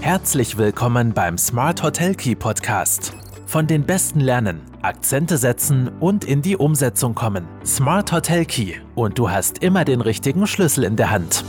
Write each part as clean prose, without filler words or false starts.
Herzlich willkommen beim Smart Hotel Key Podcast. Von den Besten lernen, Akzente setzen und in die Umsetzung kommen. Smart Hotel Key und du hast immer den richtigen Schlüssel in der Hand.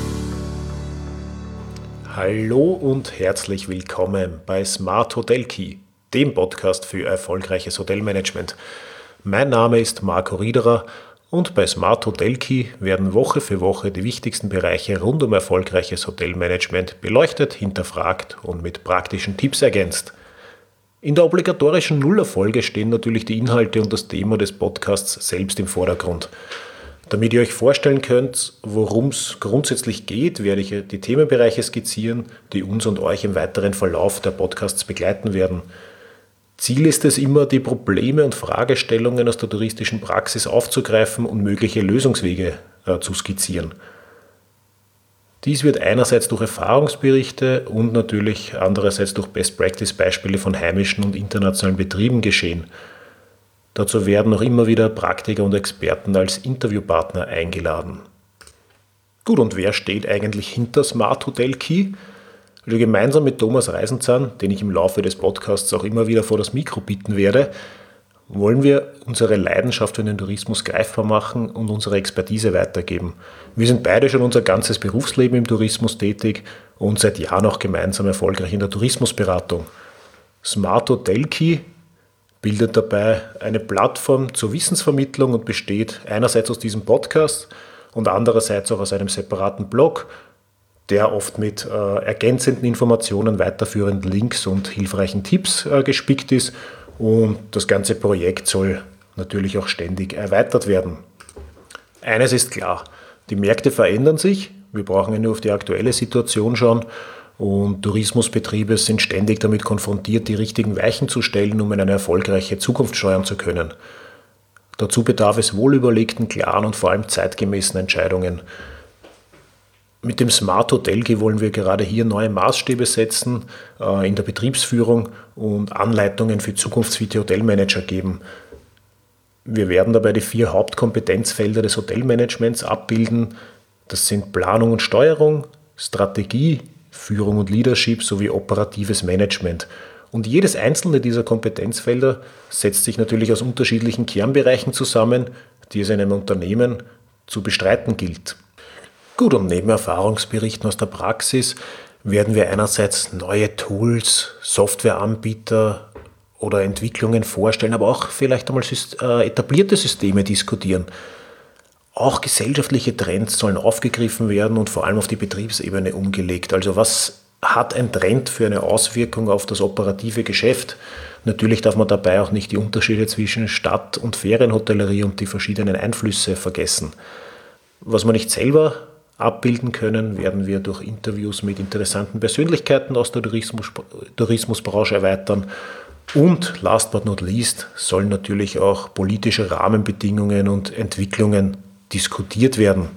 Hallo und herzlich willkommen bei Smart Hotel Key, dem Podcast für erfolgreiches Hotelmanagement. Mein Name ist Marco Riederer und bei Smart Hotel Key werden Woche für Woche die wichtigsten Bereiche rund um erfolgreiches Hotelmanagement beleuchtet, hinterfragt und mit praktischen Tipps ergänzt. In der obligatorischen Nullerfolge stehen natürlich die Inhalte und das Thema des Podcasts selbst im Vordergrund. Damit ihr euch vorstellen könnt, worum es grundsätzlich geht, werde ich die Themenbereiche skizzieren, die uns und euch im weiteren Verlauf der Podcasts begleiten werden. Ziel ist es immer, die Probleme und Fragestellungen aus der touristischen Praxis aufzugreifen und mögliche Lösungswege zu skizzieren. Dies wird einerseits durch Erfahrungsberichte und natürlich andererseits durch Best-Practice-Beispiele von heimischen und internationalen Betrieben geschehen. Dazu werden auch immer wieder Praktiker und Experten als Interviewpartner eingeladen. Gut, und wer steht eigentlich hinter Smart Hotel Key? Also gemeinsam mit Thomas Reisenzahn, den ich im Laufe des Podcasts auch immer wieder vor das Mikro bitten werde, wollen wir unsere Leidenschaft für den Tourismus greifbar machen und unsere Expertise weitergeben. Wir sind beide schon unser ganzes Berufsleben im Tourismus tätig und seit Jahren auch gemeinsam erfolgreich in der Tourismusberatung. Smart Hotel Key bildet dabei eine Plattform zur Wissensvermittlung und besteht einerseits aus diesem Podcast und andererseits auch aus einem separaten Blog, der oft mit ergänzenden Informationen, weiterführenden Links und hilfreichen Tipps gespickt ist. Und das ganze Projekt soll natürlich auch ständig erweitert werden. Eines ist klar, die Märkte verändern sich. Wir brauchen ja nur auf die aktuelle Situation schauen. Und Tourismusbetriebe sind ständig damit konfrontiert, die richtigen Weichen zu stellen, um in eine erfolgreiche Zukunft steuern zu können. Dazu bedarf es wohlüberlegten, klaren und vor allem zeitgemäßen Entscheidungen. Mit dem Smart Hotel Key wollen wir gerade hier neue Maßstäbe setzen in der Betriebsführung und Anleitungen für zukunftsfitte Hotelmanager geben. Wir werden dabei die 4 Hauptkompetenzfelder des Hotelmanagements abbilden. Das sind Planung und Steuerung, Strategie, Führung und Leadership sowie operatives Management. Und jedes einzelne dieser Kompetenzfelder setzt sich natürlich aus unterschiedlichen Kernbereichen zusammen, die es in einem Unternehmen zu bestreiten gilt. Gut, und neben Erfahrungsberichten aus der Praxis werden wir einerseits neue Tools, Softwareanbieter oder Entwicklungen vorstellen, aber auch vielleicht einmal etablierte Systeme diskutieren. Auch gesellschaftliche Trends sollen aufgegriffen werden und vor allem auf die Betriebsebene umgelegt. Also was hat ein Trend für eine Auswirkung auf das operative Geschäft? Natürlich darf man dabei auch nicht die Unterschiede zwischen Stadt- und Ferienhotellerie und die verschiedenen Einflüsse vergessen. Was man nicht selber abbilden können, werden wir durch Interviews mit interessanten Persönlichkeiten aus der Tourismusbranche erweitern. Und last but not least sollen natürlich auch politische Rahmenbedingungen und Entwicklungen diskutiert werden.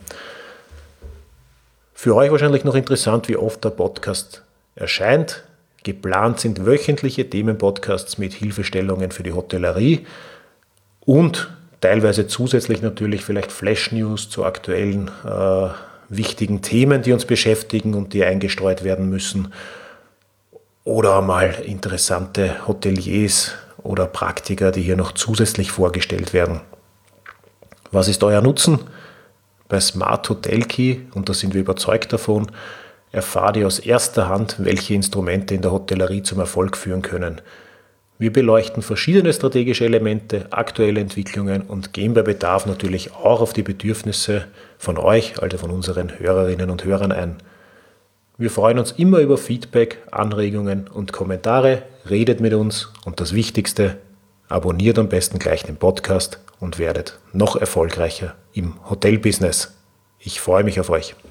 Für euch wahrscheinlich noch interessant, wie oft der Podcast erscheint. Geplant sind wöchentliche Themenpodcasts mit Hilfestellungen für die Hotellerie und teilweise zusätzlich natürlich vielleicht Flash-News zu aktuellen wichtigen Themen, die uns beschäftigen und die eingestreut werden müssen. Oder mal interessante Hoteliers oder Praktiker, die hier noch zusätzlich vorgestellt werden. Was ist euer Nutzen? Bei Smart Hotel Key, und da sind wir überzeugt davon, erfahrt ihr aus erster Hand, welche Instrumente in der Hotellerie zum Erfolg führen können. Wir beleuchten verschiedene strategische Elemente, aktuelle Entwicklungen und gehen bei Bedarf natürlich auch auf die Bedürfnisse von euch, also von unseren Hörerinnen und Hörern ein. Wir freuen uns immer über Feedback, Anregungen und Kommentare, redet mit uns und das Wichtigste, abonniert am besten gleich den Podcast und werdet noch erfolgreicher im Hotelbusiness. Ich freue mich auf euch.